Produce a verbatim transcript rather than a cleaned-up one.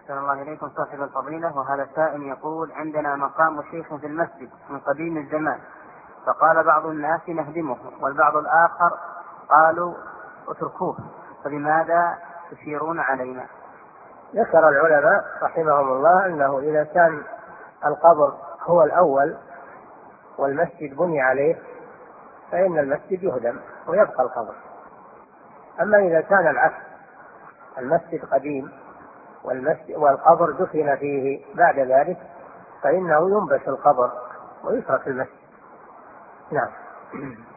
أحسن الله إليكم صاحب الفضيلة. وهذا سائل يقول: عندنا مقام شيخ في المسجد من قديم الزمان، فقال بعض الناس نهدمه والبعض الآخر قالوا اتركوه، فبماذا تشيرون علينا؟ ذكر العلماء رحمهم الله أنه إذا كان القبر هو الأول والمسجد بني عليه فإن المسجد يهدم ويبقى القبر. أما إذا كان العكس، المسجد قديم والمسجد والقبر دفن فيه بعد ذلك، فإنه ينبش القبر ويترك المسجد. نعم.